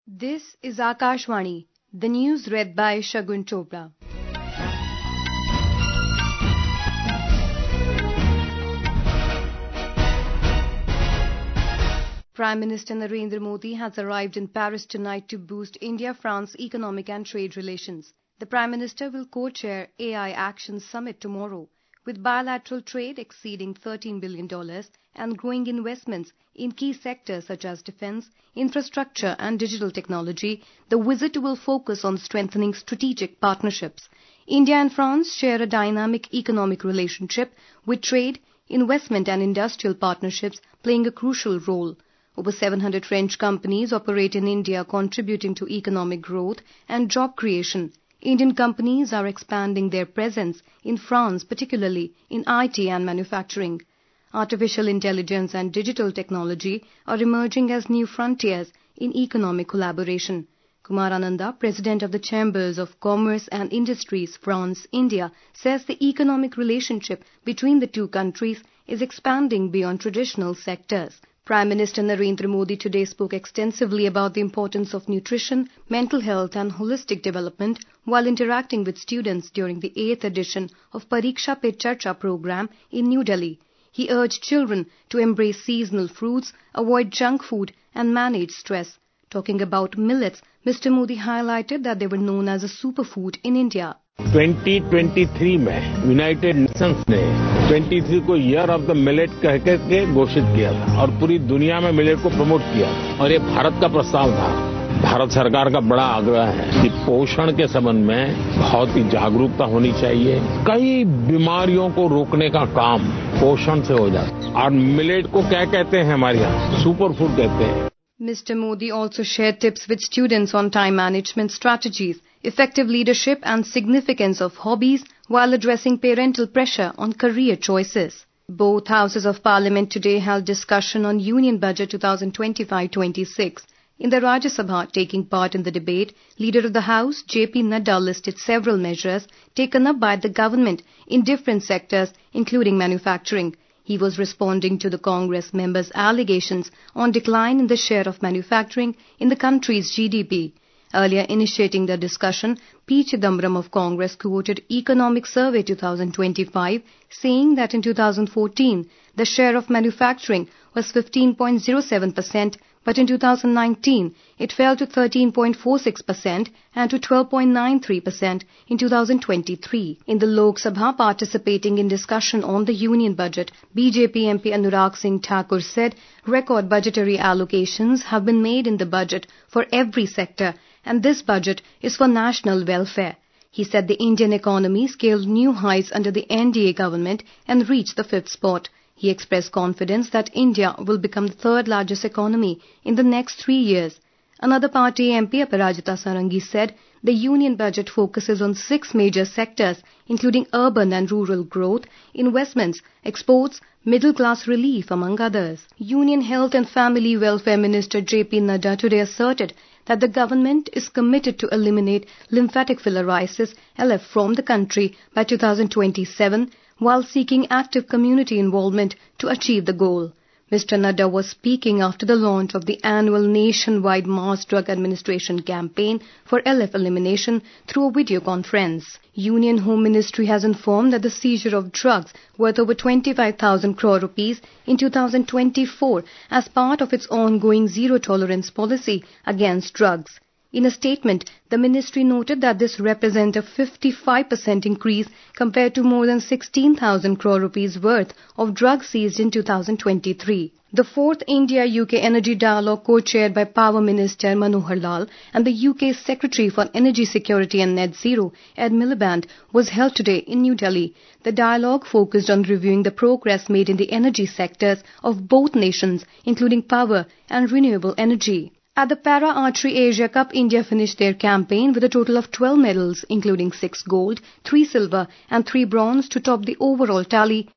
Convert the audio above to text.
This is Akashvani, the news read by Shagun Chopra. Prime Minister Narendra Modi has arrived in Paris tonight to boost India-France economic and trade relations. The Prime Minister will co-chair AI Action Summit tomorrow, with bilateral trade exceeding $13 billion and growing investments in key sectors such as defense, infrastructure and digital technology. The visit will focus on strengthening strategic partnerships. India and France share a dynamic economic relationship, with trade, investment and industrial partnerships playing a crucial role. Over 700 French companies operate in India, contributing to economic growth and job creation. Indian companies are expanding their presence in France, particularly in IT and manufacturing. Artificial intelligence and digital technology are emerging as new frontiers in economic collaboration. Kumar Ananda, President of the Chambers of Commerce and Industries France, India, says the economic relationship between the two countries is expanding beyond traditional sectors. Prime Minister Narendra Modi today spoke extensively about the importance of nutrition, mental health and holistic development while interacting with students during the 8th edition of Pariksha Pe Charcha program in New Delhi. He urged children to embrace seasonal fruits, avoid junk food and manage stress. Talking about millets, Mr. Modi highlighted that they were known as a superfood in India. 2023 में United Nations ने 23 को year of the millet कह के घोषित किया था और पूरी दुनिया में मिलेट को प्रमोट किया और ये भारत का प्रस्ताव था। भारत सरकार का बड़ा आग्रह है कि पोषण के संबंध में बहुत ही जागरूकता होनी चाहिए। कई बीमारियों को रोकने का काम पोषण से हो जाता है और मिलेट को क्या कहते हैं हमारे यहाँ सुपर फूड कहते हैं। Mr. Modi also shared tips with students on time management strategies, effective leadership and significance of hobbies while addressing parental pressure on career choices. Both houses of parliament today held discussion on Union Budget 2025-26. In the Rajya Sabha, taking part in the debate, Leader of the House, J.P. Nadda, listed several measures taken up by the government in different sectors, including manufacturing. He was responding to the Congress members' allegations on decline in the share of manufacturing in the country's GDP. Earlier initiating the discussion, P. Chidambaram of Congress quoted Economic Survey 2025, saying that in 2014, the share of manufacturing was 15.07%, but in 2019, it fell to 13.46% and to 12.93% in 2023. In the Lok Sabha, participating in discussion on the Union Budget, BJP MP Anurag Singh Thakur said record budgetary allocations have been made in the budget for every sector, and this budget is for national welfare. He said the Indian economy scaled new heights under the NDA government and reached the 5th spot. He expressed confidence that India will become the third largest economy in the next 3 years. Another party MP, Aparajita Sarangi, said the union budget focuses on 6 major sectors, including urban and rural growth, investments, exports, middle-class relief, among others. Union Health and Family Welfare Minister J.P. Nadda today asserted that the government is committed to eliminate lymphatic filariasis (LF) from the country by 2027, while seeking active community involvement to achieve the goal. Mr. Nadda was speaking after the launch of the annual nationwide Mass Drug Administration campaign for LF elimination through a video conference. Union Home Ministry has informed that the seizure of drugs worth over 25,000 crore rupees in 2024 as part of its ongoing zero-tolerance policy against drugs. In a statement, the ministry noted that this represents a 55% increase compared to more than 16,000 crore rupees worth of drugs seized in 2023. The 4th India-UK Energy Dialogue, co-chaired by Power Minister Manohar Lal and the UK's Secretary for Energy Security and Net Zero, Ed Miliband, was held today in New Delhi. The dialogue focused on reviewing the progress made in the energy sectors of both nations, including power and renewable energy. At the Para Archery Asia Cup, India finished their campaign with a total of 12 medals, including 6 gold, 3 silver and 3 bronze to top the overall tally